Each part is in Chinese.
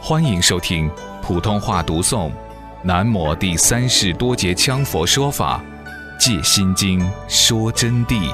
欢迎收听普通话读诵南摩第三世多杰羌佛说法戒心经说真谛。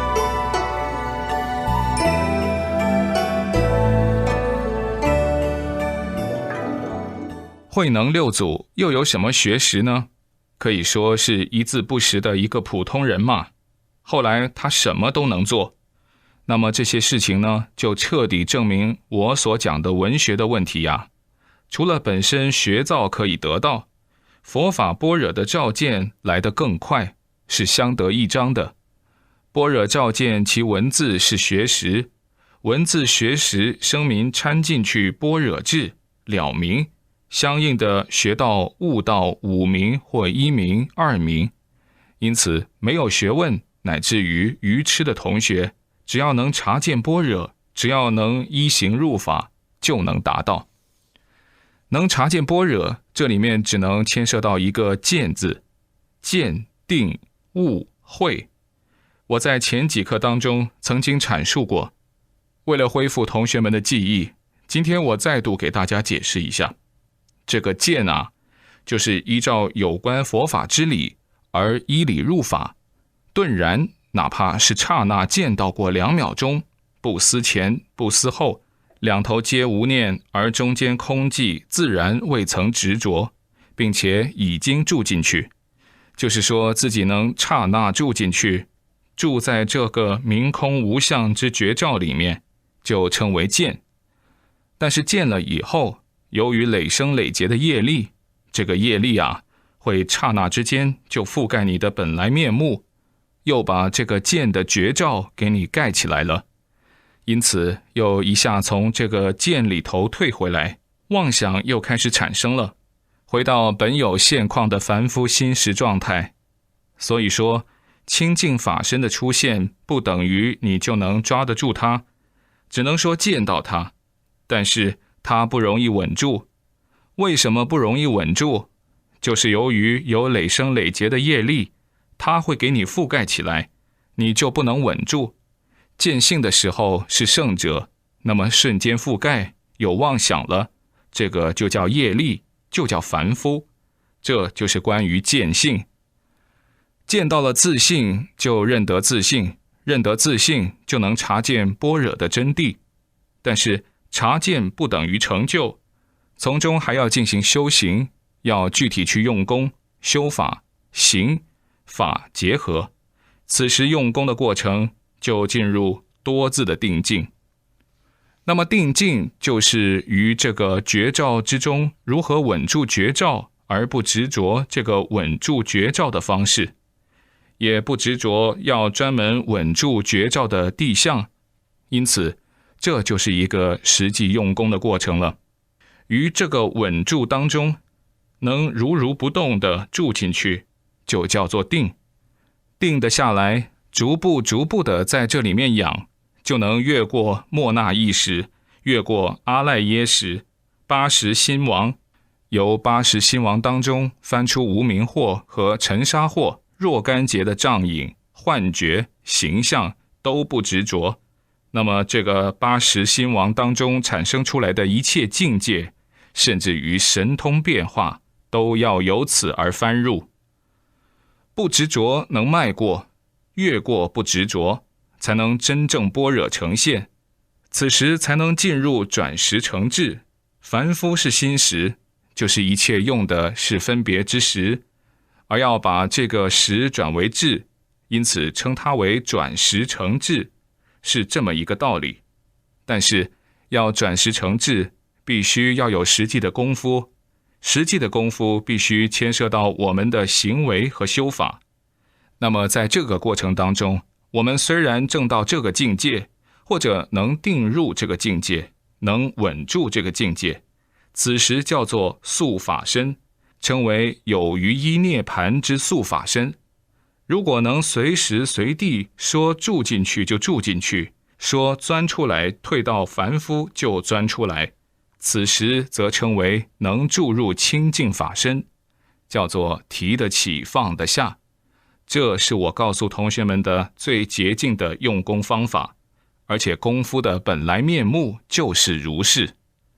慧能六祖又有什么学识呢？可以说是一字不识的一个普通人嘛。后来他什么都能做，那么这些事情呢，就彻底证明我所讲的文学的问题呀。除了本身学造可以得到，佛法般若的照见来得更快，是相得益彰的。般若照见其文字是学识，文字学识声明掺进去般若智了明，相应的学到悟道五明或一明二明。因此没有学问乃至于愚痴的同学，只要能察见般若，只要能依行入法，就能达到。能察见般若，这里面只能牵涉到一个见字，见定悟慧。我在前几课当中曾经阐述过，为了恢复同学们的记忆，今天我再度给大家解释一下。这个见啊，就是依照有关佛法之理而依理入法，顿然哪怕是刹那见到过2秒钟，不思前不思后，两头皆无念，而中间空寂，自然未曾执着，并且已经住进去。就是说自己能刹那住进去，住在这个明空无相之觉照里面，就称为见。但是见了以后，由于累生累劫的业力，这个业力啊，会刹那之间就覆盖你的本来面目，又把这个见的觉照给你盖起来了。因此又一下从这个见里头退回来，妄想又开始产生了，回到本有现况的凡夫心识状态。所以说清净法身的出现不等于你就能抓得住它，只能说见到它，但是它不容易稳住。为什么不容易稳住？就是由于有累生累劫的业力，它会给你覆盖起来，你就不能稳住。见性的时候是圣者，那么瞬间覆盖，有妄想了，这个就叫业力，就叫凡夫。这就是关于见性。见到了自性，就认得自性，认得自性，就能察见般若的真谛。但是察见不等于成就，从中还要进行修行，要具体去用功，修法、行、法结合。此时用功的过程就进入多字的定境。那么定境就是于这个觉照之中，如何稳住觉照，而不执着这个稳住觉照的方式，也不执着要专门稳住觉照的地相。因此这就是一个实际用功的过程了。于这个稳住当中，能如不动的住进去，就叫做定。定得下来，逐步的在这里面养，就能越过末那意识，越过阿赖耶识，80心王，由80心王当中翻出无明惑和尘沙惑若干劫的障影、幻觉、形象都不执着。那么这个80心王当中产生出来的一切境界，甚至于神通变化，都要由此而翻入。不执着能迈过，越过不执着，才能真正般若呈现。此时才能进入转识成智。凡夫是心识，就是一切用的是分别之识，而要把这个识转为智，因此称它为转识成智，是这么一个道理。但是要转识成智，必须要有实际的功夫，实际的功夫必须牵涉到我们的行为和修法。那么在这个过程当中，我们虽然证到这个境界，或者能定入这个境界，能稳住这个境界，此时叫做速法身，称为有余依涅盘之速法身。如果能随时随地说住进去就住进去，说钻出来退到凡夫就钻出来，此时则称为能注入清净法身，叫做提得起放得下。这是我告诉同学们的最捷径的用功方法，而且功夫的本来面目就是如是。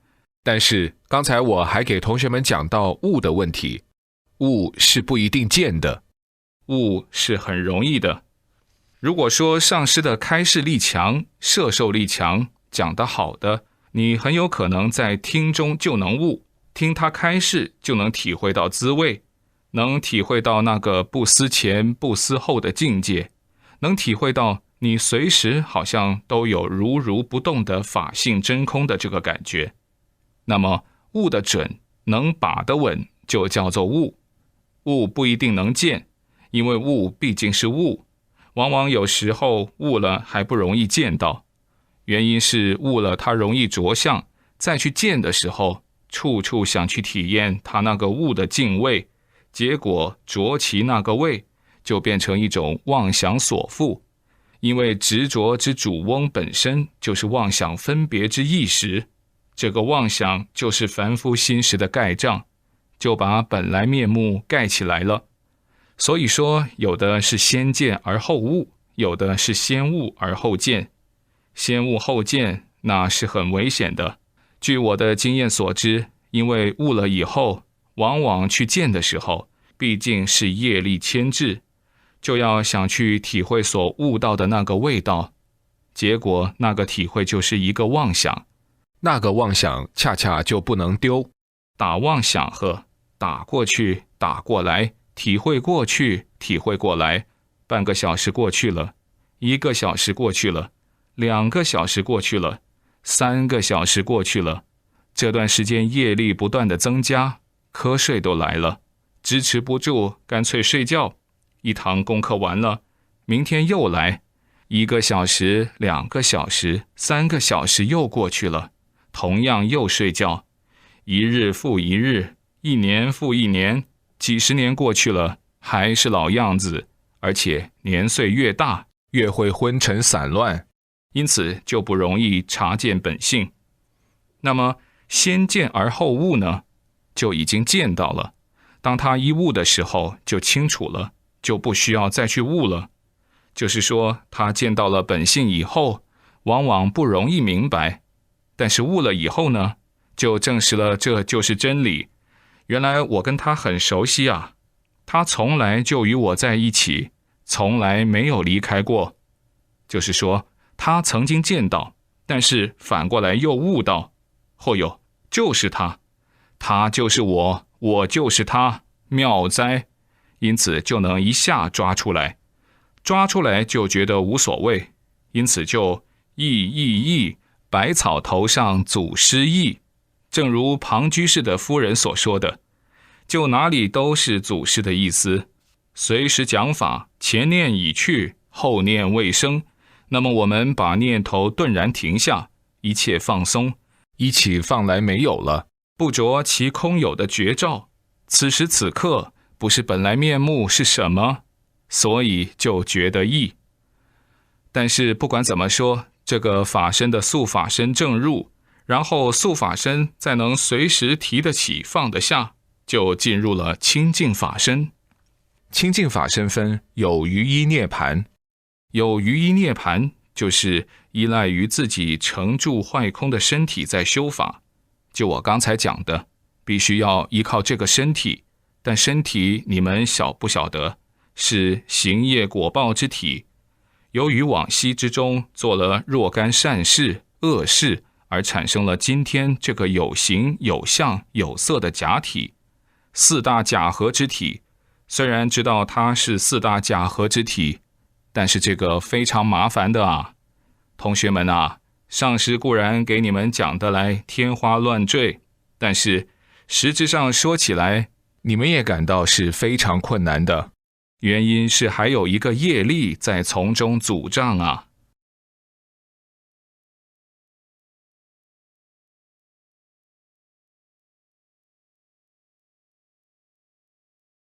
但是刚才我还给同学们讲到物的问题，物是不一定见的， 物是很容易的。如果说上师的开示力强，摄受力强，讲得好的，你很有可能在听中就能悟，听他开示就能体会到滋味，能体会到那个不思前不思后的境界，能体会到你随时好像都有如如不动的法性真空的这个感觉。那么悟得准，能把得稳，就叫做悟。悟不一定能见，因为悟毕竟是悟，往往有时候悟了还不容易见到，原因是悟了它容易着相，再去见的时候，处处想去体验它那个悟的境味，结果着其那个味，就变成一种妄想所缚。因为执着之主翁本身就是妄想分别之意识，这个妄想就是凡夫心识的盖障，就把本来面目盖起来了。所以说，有的是先见而后悟，有的是先悟而后见。先悟后见，那是很危险的。据我的经验所知，因为悟了以后，往往去见的时候，毕竟是业力牵制，就要想去体会所悟到的那个味道，结果那个体会就是一个妄想， 那个妄想恰恰就不能丢。 打妄想呵，打过去，打过来，体会过去，体会过来，半个小时过去了，1个小时过去了，2个小时过去了，3个小时过去了，这段时间业力不断的增加，瞌睡都来了，支持不住，干脆睡觉。一堂功课完了，明天又来，1个小时、2个小时、3个小时又过去了，同样又睡觉，一日复一日，1年复1年，几十年过去了，还是老样子，而且年岁越大， 越会昏沉散乱， 因此就不容易察见本性。那么先见而后悟呢，就已经见到了，当他一悟的时候就清楚了，就不需要再去悟了。就是说他见到了本性以后，往往不容易明白，但是悟了以后呢，就证实了这就是真理。原来我跟他很熟悉啊，他从来就与我在一起，从来没有离开过。就是说他曾经见到，但是反过来又悟到，后有就是他，他就是我，我就是他，妙哉！因此就能一下抓出来，抓出来就觉得无所谓，因此就意，百草头上祖师意。正如庞居士的夫人所说的，就哪里都是祖师的意思，随时讲法，前念已去，后念未生，那么我们把念头顿然停下，一切放松， 一起放来没有了， 不着其空有的觉照，此时此刻不是本来面目是什么，所以就觉得意。但是不管怎么说，这个法身的素法身正入，然后素法身再能随时提得起放得下，就进入了清净法身。 清净法身分有余依涅盘， 有余依涅盘就是依赖于自己成住坏空的身体在修法。就我刚才讲的，必须要依靠这个身体，但身体你们晓不晓得，是行业果报之体，由于往昔之中做了若干善事恶事，而产生了今天这个有形有相有色的假体，4大假合之体。虽然知道它是4大假合之体，但是这个非常麻烦的啊。同学们啊，上师固然给你们讲得来天花乱坠，但是实质上说起来， 你们也感到是非常困难的。 原因是还有一个业力在从中阻障啊。